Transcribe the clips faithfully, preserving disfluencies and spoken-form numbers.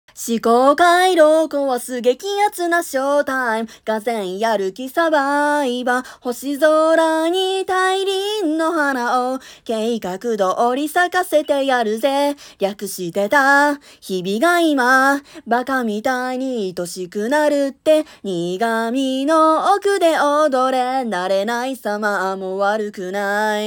思考回路壊す激アツなショータイム。がぜんやる気サバイバー。星空に大輪の花を計画通り咲かせてやるぜ。略してた日々が今バカみたいに愛しくなるって。苦味の奥で踊れ。慣れない様も悪くない。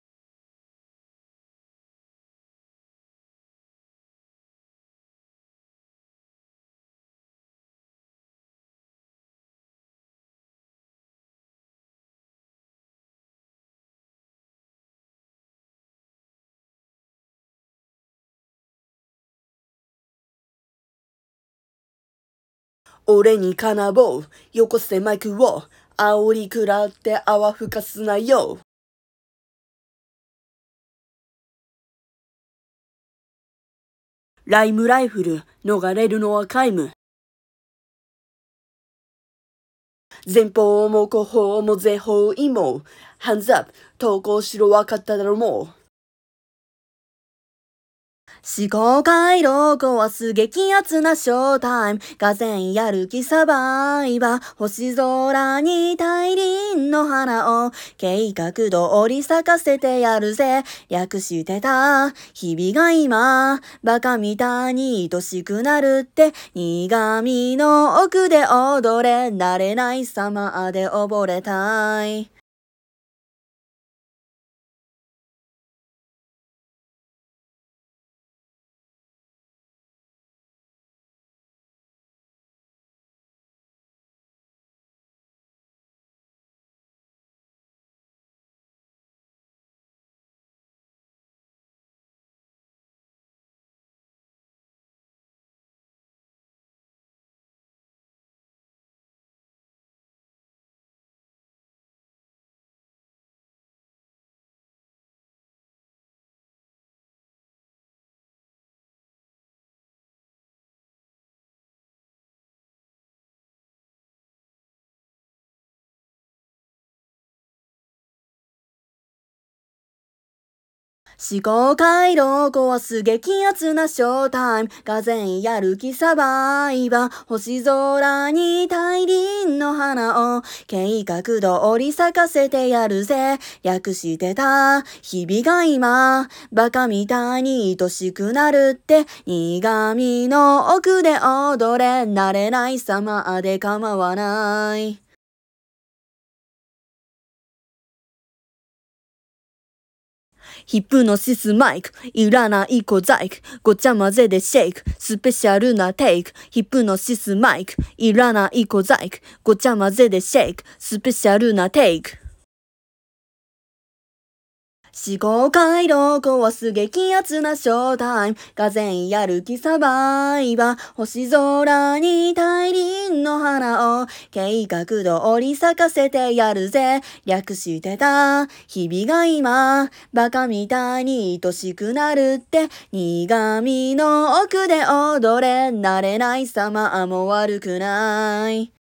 俺にかなぼう。よこせマイクを。煽り食らって泡吹かすなよ。ライムライフル。逃れるのは皆無。前方も後方も前方にも。ハンズアップ。投稿しろ分かっただろもう。思考回路壊す激アツなショータイム。がぜんやる気サバイバー。星空に大輪の花を計画通り咲かせてやるぜ。略してた日々が今バカみたいに愛しくなるって。苦味の奥で踊れ。慣れない様で溺れたい。思考回路壊す激アツなショータイム。がぜんやる気サバイバー。星空に大輪の花を計画通り咲かせてやるぜ。略してた日々が今バカみたいに愛しくなるって。苦味の奥で踊れ。慣れない様で構わない。ヒプノシスマイク、いらない小細工、ごちゃ混ぜでシェイク、スペシャルなテイク。ヒプノシスマイク、いらない小細工、ごちゃ混ぜでシェイク、スペシャルなテイク。思考回路壊す激アツなショータイム。がぜんやる気サバイバー。星空に大輪の花を計画通り咲かせてやるぜ。略してた日々が今バカみたいに愛しくなるって。苦味の奥で踊れ。慣れない様も悪くない。